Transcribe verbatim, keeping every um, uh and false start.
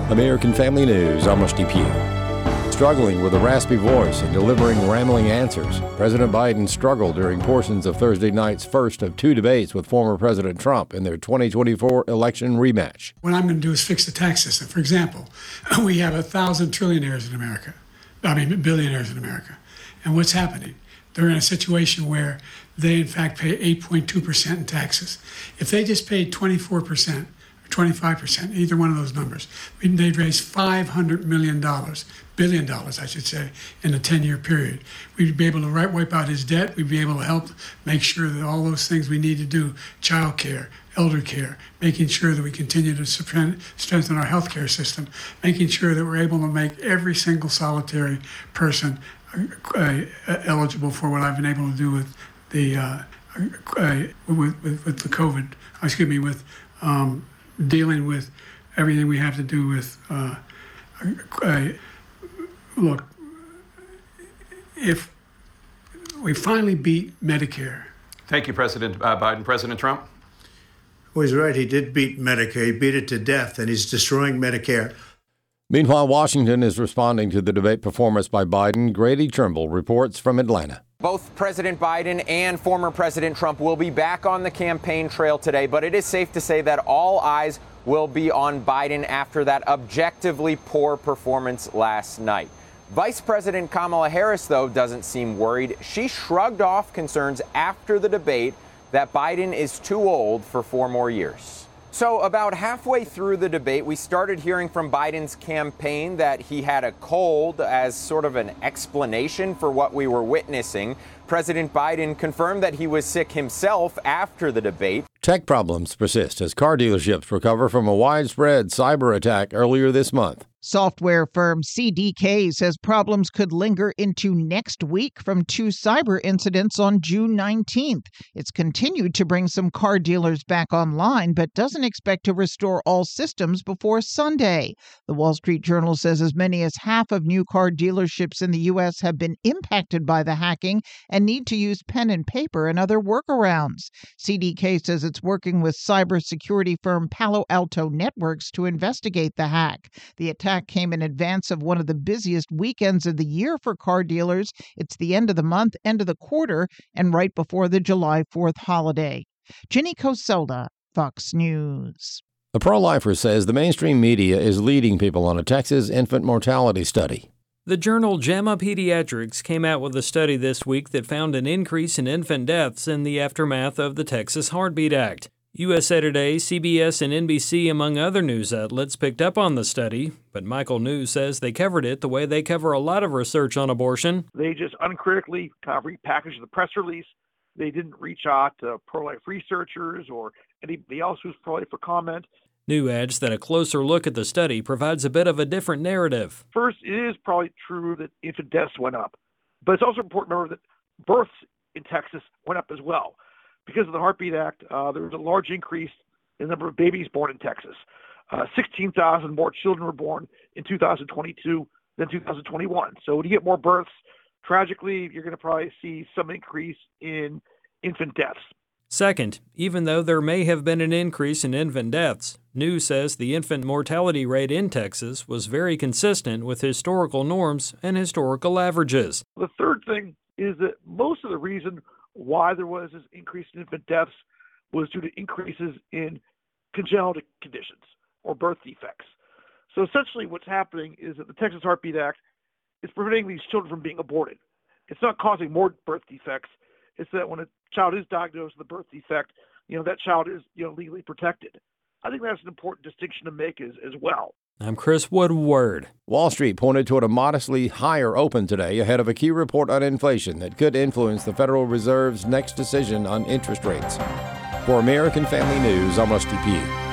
American Family News, I'm Rusty Pugh. Struggling with a raspy voice and delivering rambling answers, President Biden struggled during portions of Thursday night's first of two debates with former President Trump in their twenty twenty-four election rematch. What I'm going to do is fix the tax system. For example, we have a thousand trillionaires in America. I mean, billionaires in America. And what's happening? They're in a situation where they, in fact, pay eight point two percent in taxes. If they just paid twenty-four percent, twenty-five percent, either one of those numbers, they'd raise five hundred million dollars, billion dollars, I should say, in a ten-year period. We'd be able to right, wipe out his debt. We'd be able to help make sure that all those things we need to do, child care, elder care, making sure that we continue to strengthen our healthcare system, making sure that we're able to make every single solitary person uh, eligible for what I've been able to do with the uh, uh, with, with, with the COVID, excuse me, with um, dealing with everything we have to do with, uh, uh, look, if we finally beat Medicare. Thank you, President uh, Biden. President Trump? Well, he's right. He did beat Medicare. He beat it to death, and he's destroying Medicare. Meanwhile, Washington is responding to the debate performance by Biden. Grady Trimble reports from Atlanta. Both President Biden and former President Trump will be back on the campaign trail today, but it is safe to say that all eyes will be on Biden after that objectively poor performance last night. Vice President Kamala Harris, though, doesn't seem worried. She shrugged off concerns after the debate that Biden is too old for four more years. So about halfway through the debate, we started hearing from Biden's campaign that he had a cold as sort of an explanation for what we were witnessing. President Biden confirmed that he was sick himself after the debate. Tech problems persist as car dealerships recover from a widespread cyber attack earlier this month. Software firm C D K says problems could linger into next week from two cyber incidents on June nineteenth. It's continued to bring some car dealers back online, but doesn't expect to restore all systems before Sunday. The Wall Street Journal says as many as half of new car dealerships in the U S have been impacted by the hacking and need to use pen and paper and other workarounds. C D K says it's working with cybersecurity firm Palo Alto Networks to investigate the hack. The attack came in advance of one of the busiest weekends of the year for car dealers. It's the end of the month, end of the quarter, and right before the July fourth holiday. Ginny Coselda, Fox News. A pro-lifer says the mainstream media is leading people on a Texas infant mortality study. The journal JAMA Pediatrics came out with a study this week that found an increase in infant deaths in the aftermath of the Texas Heartbeat Act. U S A Today, C B S, and N B C, among other news outlets, picked up on the study, but Michael New says they covered it the way they cover a lot of research on abortion. They just uncritically kind of repackaged the press release. They didn't reach out to pro-life researchers or anybody else who's pro-life for comment. New adds that a closer look at the study provides a bit of a different narrative. First, it is probably true that infant deaths went up, but it's also important to remember that births in Texas went up as well. Because of the Heartbeat Act, uh, there was a large increase in the number of babies born in Texas. Uh, sixteen thousand more children were born in two thousand twenty-two than two thousand twenty-one. So when you get more births, tragically, you're going to probably see some increase in infant deaths. Second, even though there may have been an increase in infant deaths, New says the infant mortality rate in Texas was very consistent with historical norms and historical averages. The third thing is that most of the reason why there was this increase in infant deaths was due to increases in congenital conditions or birth defects. So essentially what's happening is that the Texas Heartbeat Act is preventing these children from being aborted. It's not causing more birth defects. It's that when a child is diagnosed with a birth defect, you know, that child is, you know, legally protected. I think that's an important distinction to make as, as well. I'm Chris Woodward. Wall Street pointed toward a modestly higher open today ahead of a key report on inflation that could influence the Federal Reserve's next decision on interest rates. For American Family News, I'm Rusty Pugh.